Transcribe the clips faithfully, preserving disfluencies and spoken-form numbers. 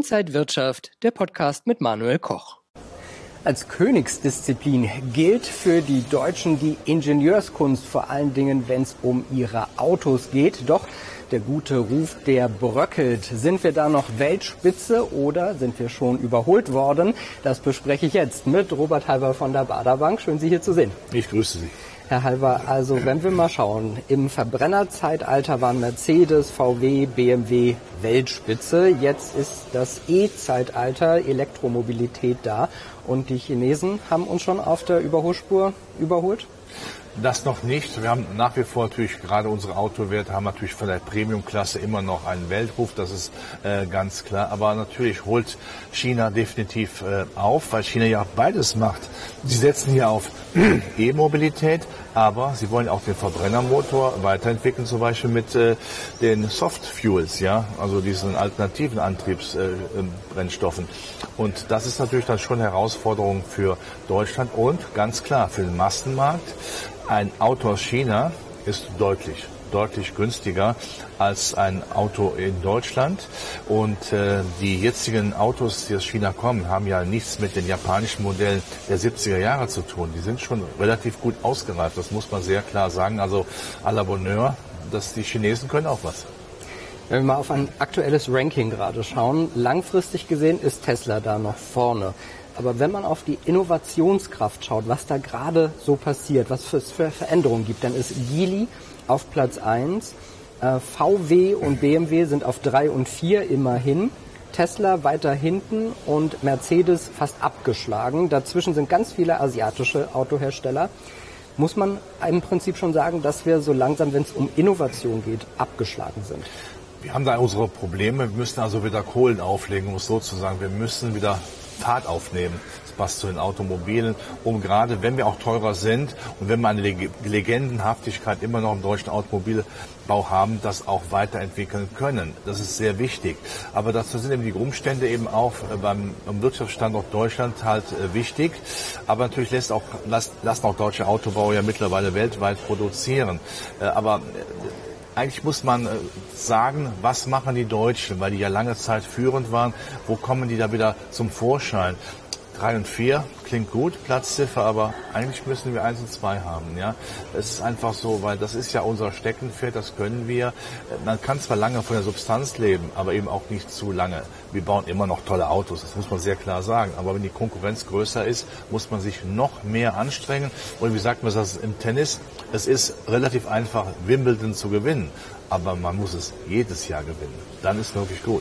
Inside Wirtschaft, der Podcast mit Manuel Koch. Als Königsdisziplin gilt für die Deutschen die Ingenieurskunst, vor allen Dingen, wenn es um ihre Autos geht. Doch der gute Ruf, der bröckelt. Sind wir da noch Weltspitze oder sind wir schon überholt worden? Das bespreche ich jetzt mit Robert Halver von der Baader Bank. Schön, Sie hier zu sehen. Ich grüße Sie. Herr Halver, also wenn wir mal schauen, im Verbrennerzeitalter waren Mercedes, V W, B M W Weltspitze. Jetzt ist das E-Zeitalter, Elektromobilität da und die Chinesen haben uns schon auf der Überholspur überholt? Das noch nicht. Wir haben nach wie vor natürlich, gerade unsere Autowerte haben natürlich von der Premium-Klasse immer noch einen Weltruf, das ist äh, ganz klar. Aber natürlich holt China definitiv äh, auf, weil China ja auch beides macht. Sie setzen hier auf E-Mobilität, aber sie wollen auch den Verbrennermotor weiterentwickeln, zum Beispiel mit äh, den Soft Fuels, ja, also diesen alternativen Antriebsbrennstoffen. Äh, und das ist natürlich dann schon eine Herausforderung für Deutschland und ganz klar für den Massenmarkt. Ein Auto aus China ist deutlich, deutlich günstiger als ein Auto in Deutschland. Und äh, die jetzigen Autos, die aus China kommen, haben ja nichts mit den japanischen Modellen der siebziger Jahre zu tun. Die sind schon relativ gut ausgereift, das muss man sehr klar sagen. Also à la Bonheur, dass die Chinesen können auch was. Wenn wir mal auf ein aktuelles Ranking gerade schauen, langfristig gesehen ist Tesla da noch vorne. Aber wenn man auf die Innovationskraft schaut, was da gerade so passiert, was es für Veränderungen gibt, dann ist Geely auf Platz eins, äh, V W und B M W sind auf drei und vier immerhin, Tesla weiter hinten und Mercedes fast abgeschlagen. Dazwischen sind ganz viele asiatische Autohersteller. Muss man im Prinzip schon sagen, dass wir so langsam, wenn es um Innovation geht, abgeschlagen sind? Wir haben da unsere Probleme. Wir müssen also wieder Kohlen auflegen, um es so zu sagen. Wir müssen wieder Fahrt aufnehmen. Das passt zu den Automobilen, um gerade, wenn wir auch teurer sind und wenn wir eine Legendenhaftigkeit immer noch im deutschen Automobilbau haben, das auch weiterentwickeln können. Das ist sehr wichtig. Aber dazu sind eben die Umstände eben auch beim, beim Wirtschaftsstandort Deutschland halt äh, wichtig. Aber natürlich lässt auch, lassen auch deutsche Autobauer ja mittlerweile weltweit produzieren. Äh, aber äh, Eigentlich muss man sagen, was machen die Deutschen, weil die ja lange Zeit führend waren, wo kommen die da wieder zum Vorschein? Drei und vier klingt gut, Platzziffer, aber eigentlich müssen wir eins und zwei haben. Ja, es ist einfach so, weil das ist ja unser Steckenpferd, das können wir. Man kann zwar lange von der Substanz leben, aber eben auch nicht zu lange. Wir bauen immer noch tolle Autos, das muss man sehr klar sagen. Aber wenn die Konkurrenz größer ist, muss man sich noch mehr anstrengen. Und wie sagt man das im Tennis? Es ist relativ einfach, Wimbledon zu gewinnen, aber man muss es jedes Jahr gewinnen. Dann ist es wirklich gut.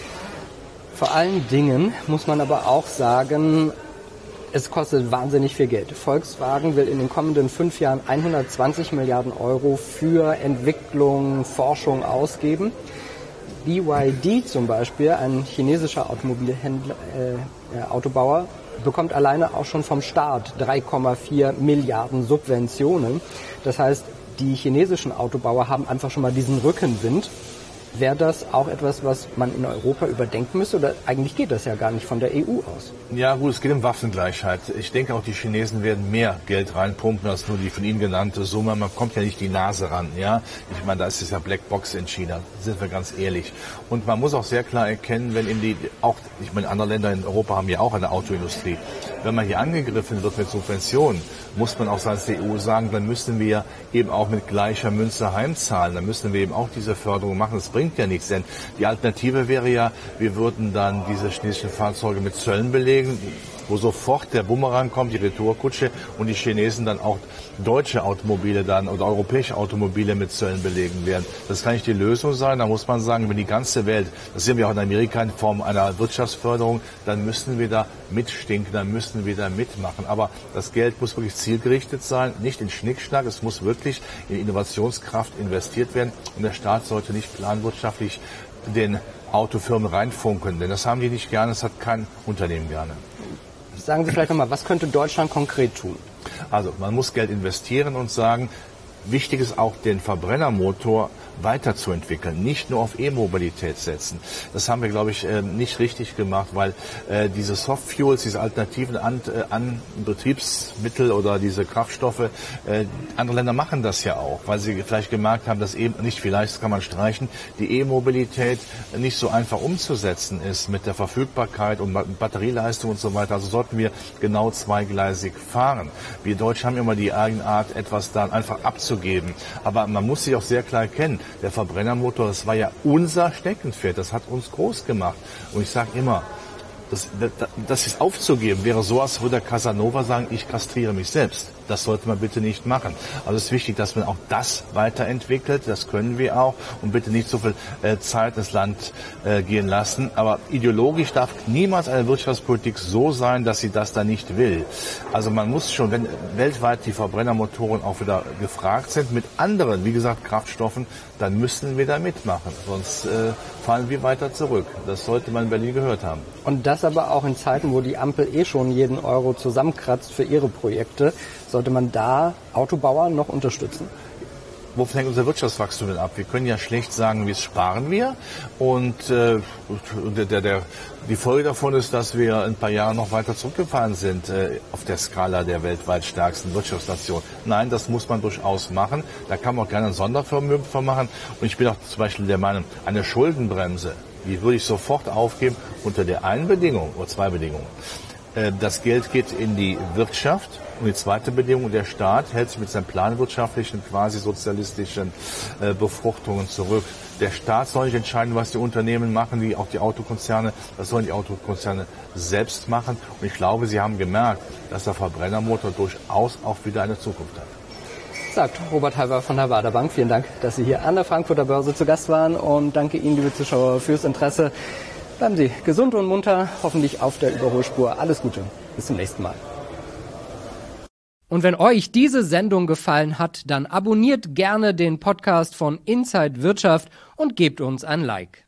Vor allen Dingen muss man aber auch sagen, es kostet wahnsinnig viel Geld. Volkswagen will in den kommenden fünf Jahren hundertzwanzig Milliarden Euro für Entwicklung, Forschung ausgeben. B Y D zum Beispiel, ein chinesischer Automobilhändler, äh, Autobauer, bekommt alleine auch schon vom Staat drei Komma vier Milliarden Subventionen. Das heißt, die chinesischen Autobauer haben einfach schon mal diesen Rückenwind. Wäre das auch etwas, was man in Europa überdenken müsste? Oder eigentlich geht das ja gar nicht von der E U aus? Ja gut, es geht um Waffengleichheit. Ich denke auch, die Chinesen werden mehr Geld reinpumpen als nur die von Ihnen genannte Summe. Man kommt ja nicht die Nase ran. Ja, ich meine, da ist es ja Blackbox in China, sind wir ganz ehrlich. Und man muss auch sehr klar erkennen, wenn in die, auch, ich meine, andere Länder in Europa haben ja auch eine Autoindustrie. Wenn man hier angegriffen wird mit Subventionen, muss man auch seitens der E U sagen, dann müssen wir eben auch mit gleicher Münze heimzahlen. Dann müssen wir eben auch diese Förderung machen. Das bringt ja nichts, denn die Alternative wäre ja, wir würden dann diese chinesischen Fahrzeuge mit Zöllen belegen, wo sofort der Bumerang kommt, die Retourkutsche, und die Chinesen dann auch deutsche Automobile dann oder europäische Automobile mit Zöllen belegen werden. Das kann nicht die Lösung sein. Da muss man sagen, wenn die ganze Welt, das sehen wir auch in Amerika in Form einer Wirtschaftsförderung, dann müssen wir da mitstinken, dann müssen wir da mitmachen. Aber das Geld muss wirklich zielgerichtet sein, nicht in Schnickschnack. Es muss wirklich in Innovationskraft investiert werden. Und der Staat sollte nicht planwirtschaftlich den Autofirmen reinfunken, denn das haben die nicht gerne, das hat kein Unternehmen gerne. Sagen Sie vielleicht nochmal, was könnte Deutschland konkret tun? Also man muss Geld investieren und sagen, wichtig ist auch, den Verbrennermotor weiterzuentwickeln, nicht nur auf E-Mobilität setzen. Das haben wir, glaube ich, nicht richtig gemacht, weil diese Soft-Fuels, diese alternativen An- An- Betriebsmittel oder diese Kraftstoffe, andere Länder machen das ja auch, weil sie vielleicht gemerkt haben, dass eben, nicht vielleicht, das kann man streichen, die E-Mobilität nicht so einfach umzusetzen ist mit der Verfügbarkeit und Batterieleistung und so weiter. Also sollten wir genau zweigleisig fahren. Wir Deutschen haben immer die Eigenart, etwas dann einfach abzugeben. Aber man muss sich auch sehr klar erkennen, der Verbrennermotor, das war ja unser Steckenpferd, das hat uns groß gemacht. Und ich sage immer, das, das, das ist aufzugeben, wäre so, als würde Casanova sagen, ich kastriere mich selbst. Das sollte man bitte nicht machen. Also es ist wichtig, dass man auch das weiterentwickelt. Das können wir auch. Und bitte nicht so viel äh, Zeit ins Land äh, gehen lassen. Aber ideologisch darf niemals eine Wirtschaftspolitik so sein, dass sie das da nicht will. Also man muss schon, wenn weltweit die Verbrennermotoren auch wieder gefragt sind, mit anderen, wie gesagt, Kraftstoffen, dann müssen wir da mitmachen. Sonst äh, fallen wir weiter zurück. Das sollte man in Berlin gehört haben. Und das aber auch in Zeiten, wo die Ampel eh schon jeden Euro zusammenkratzt für ihre Projekte. Sollte man da Autobauer noch unterstützen? Wovon hängt unser Wirtschaftswachstum denn ab? Wir können ja schlecht sagen, wie sparen wir. Und äh, der, der, der, die Folge davon ist, dass wir in ein paar Jahren noch weiter zurückgefallen sind äh, auf der Skala der weltweit stärksten Wirtschaftsnation. Nein, das muss man durchaus machen. Da kann man auch gerne ein Sondervermögen von machen. Und ich bin auch zum Beispiel der Meinung, eine Schuldenbremse, die würde ich sofort aufgeben unter der einen Bedingung oder zwei Bedingungen. Äh, das Geld geht in die Wirtschaft. Und die zweite Bedingung, der Staat hält sich mit seinen planwirtschaftlichen, quasi sozialistischen äh, Befruchtungen zurück. Der Staat soll nicht entscheiden, was die Unternehmen machen, die, auch die Autokonzerne, das sollen die Autokonzerne selbst machen. Und ich glaube, sie haben gemerkt, dass der Verbrennermotor durchaus auch wieder eine Zukunft hat. Sagt Robert Halver von der Baader Bank. Vielen Dank, dass Sie hier an der Frankfurter Börse zu Gast waren. Und danke Ihnen, liebe Zuschauer, fürs Interesse. Bleiben Sie gesund und munter, hoffentlich auf der Überholspur. Alles Gute, bis zum nächsten Mal. Und wenn euch diese Sendung gefallen hat, dann abonniert gerne den Podcast von Inside Wirtschaft und gebt uns ein Like.